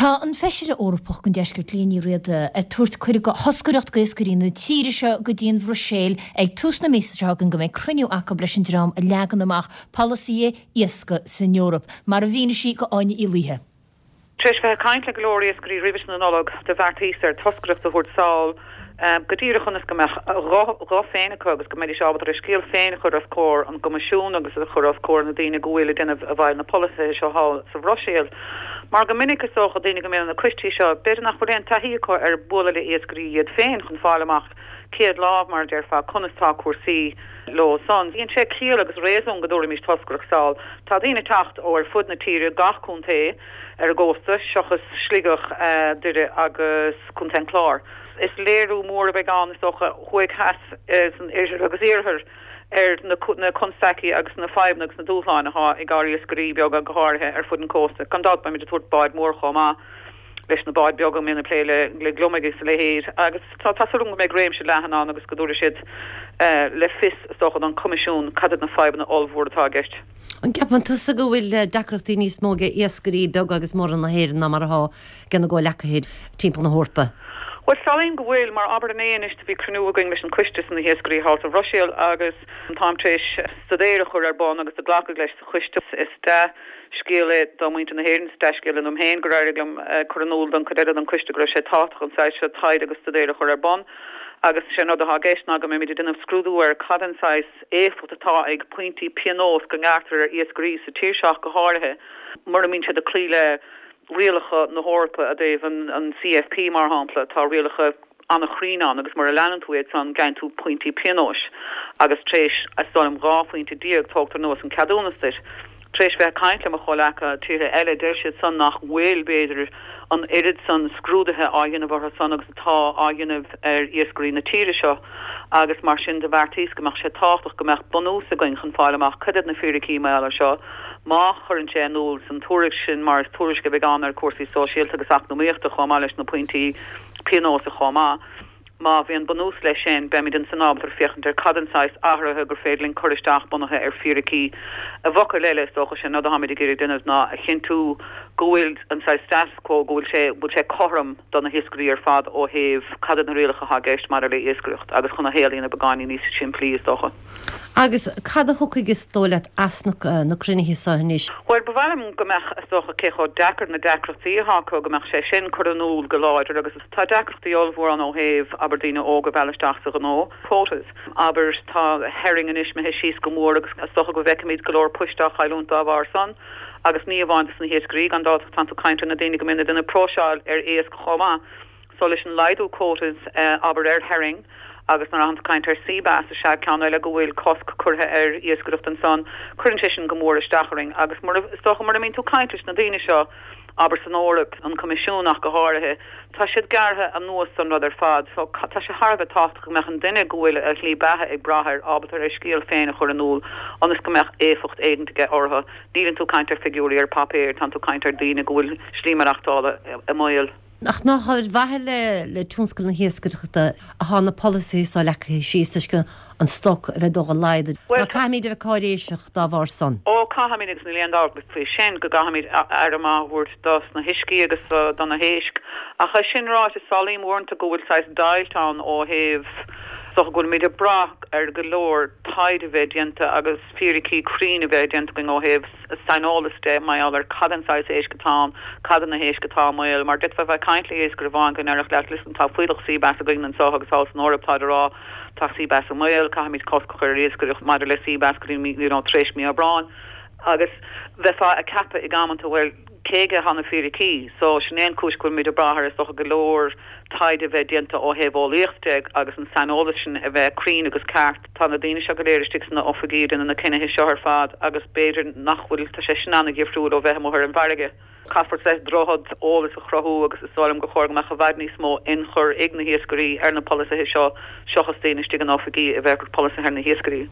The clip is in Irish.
Tá an feisiir Eorpach gon deiscirt líní riad a tuairt chuir go hoscaireacht go iscaríú tíiri seo go dtíon bhroséil ag túsna mísategan go méid cruniú acha breis an drám a leagan amach policy iasca san Eorop, mar a bhína sí go áine í líthe. Tris bheith caint le glórias go rivis na nolog de bhartíar toscaireacht a thuirt sáil godíire chunas go rá féinine agus go méidir seábal ar scéal féinine chur as cór an gomasisiún agus a chur as cór na daine gohfuile duine a bhail na policy seo há sa bhroséil. Mar go minic is socha daine go mé na cuistí seo beidir nach chuiríon taíí chu ar bula le éascaríiad féin chun fáileach céad láb mar dear fá chunastá cuasaí lo son. Íon sé cíal agus réasún go dúir mís toscaireacht sáil. Tá daine tacht ó ar fud na tíre gachúnta ar agósta seochas slígach duire agus chuntain chlár. Is léirú mór a bheith gan is socha chuig has an éisiir agus éarthar na consaci agus na feibne agus na dúsláine ha I gáí iscarí beag a gáthe ar fud an cósta. Gandát ba mi de tuairt baid mór chomá leis na baid beag mé na pléile le glumigis le héir agus táún go méid réim se lehanná agus go dúir siad le fis socha an comisiún cadad na feibna olbhór atá gist. An ceapan tusa go bhfuil decrochtaí níos móga iascarí beag agus mór an na héir na mar aá gana go lechahéad timp na hórpa. Well, Stalin go bhfuil mar Aberdeen is to be cruú going mission cuistas in the history halt of Russia agus an táimtréis stadéire chur ar bán agus a ghlacha leis cuistas is de scéile domuint na héirn steiscéile an héin go rairiglam coronúil don cadéad an cuiste go sé táach an sais se taid agus stadéire chur ar bán agus sé nó a géisna go mé dunneh scrúdú ar cadansáis éfut atá ag pointí pianós go ngátar ar iascarí sa tíirseach go háirithe mar a mín se de clíle rialacha na hórpa a déh an CFP mar hápla tá rialacha anna chríán agus mar a leanúid an gain tú pointí pianós agus tréis a stom rá pointí diaag tógtar nós an cadúnastir. Tréis bheith caiintle a cholecha tíre eile deirse san nach bhfuil béidir an irid san scrúdathe áigeanamh ar san agus atá áigeanamh ar iascarí na tíre seo agus mar sin de bhartís goach sé táach gomeach bonús a going chun fáileach chudad na fíricí meile seo má chur an sé núl san túric sin mar túris go beán ar cuasaí sosial agus achnomíochtta chomá leis na pointí pianós a chomá. Má bhí an bonús lei sin be den san ábhar fiochan ar cadansáis ahrathe gur féidlinn choristeach bunathe ar fíricí a bhacar leile socha sin nó haid géir duine ná a chin tú gohfuil an sa status quo bhfuil sé chom don na hiscarí ar fad ó héh cadan na rialacha hagéist mar le éascaireacht agus chuna héalaíon a begáí níos sin plíos docha. Agus cad a thucaigis tólaat asnach na crunithe saníis. Well bhhaim gomach socha cécho dechar na decrochtaí háco gomach sé sin coronúil go láidir agus tá decrochtaí olbhór an ó héh Aberdeen óga bheileisteach sa gó quotas. Aber tá herring an isme síos go mór agus socha go bhheicimiid golóir puisteach chaúnta bhar san agus ní bhaint na héascarí an dá tanú caiinte na daine go minic duna próseáil ar éas chomá. So leis an leidú quotas aber ar herring agus nar an caiint ar seabass a se ceanna le go bhfuil cosc curtha ar iascaíocht an san chuann sin go mór isteaching agus stocha mar mín tú caiinteis na daine seo aber san Eorop an comisiúnach go háirithe tá siad gartha an nuas san rud ar fad so tá sé Harbh tácht go meach an duine gohfuil a lí bethe ag brathir ábatar ar scéal féin a chur an núl anas go meach éfacht éigentige ortha dílann tú caiint ar figúí ar papéir tan tú caiint ar daine gohfuil slímarachtála a maiil. Ach ná chuir bhaile le túnscail na hiascairchta a hána policy á lecha síos go an stoc a bheith dó a leidir. Well, caiimiid a bheith cáiréiseach dá bhar son. Ó caiimiid agus na léondá le fao sin go gaimiid ar amthúirt dos na hiscí agus don na héisc. A cha sin rá is salím mórnta go bhfuil sais dailtán ó héh so go míid a brach ar go leor taid a bheith dianta agus fíricí crín a bheith dianta go ó héh sainolaiste mai ar cadansáis éiscatám cadan na héiscatá mail mar dit bheith caiintla éis gur bháin gan arach leat lisan tá fuidoch síbas a going an so agusás an Eorop rá tá síbas a mail caiimiid coscochar éiscaireach maidir le síbas go tréis mí a brán agus bheitá a cappa I gamananta bhfuil céige hanna fíricí so sinnéon cúis go míid a brathir is socha go leor taid a bheith dianta ó héh óíochtteag agus an sanola sin a bheith crín agus ceart tá na daine se go léiriste na ofagíd in na cinethe seo ar fad agus beidir nachhfuil tá sé sinna gifriúil ó bheith mór an bharige. Caspar sé drohad ólas a chrothú agus is sálam go chóir meach a bhaid níos mó in chur ag na hiascarí ar na policy seo seochas daine tí an ofagí a bheith policy ar na hiascarí.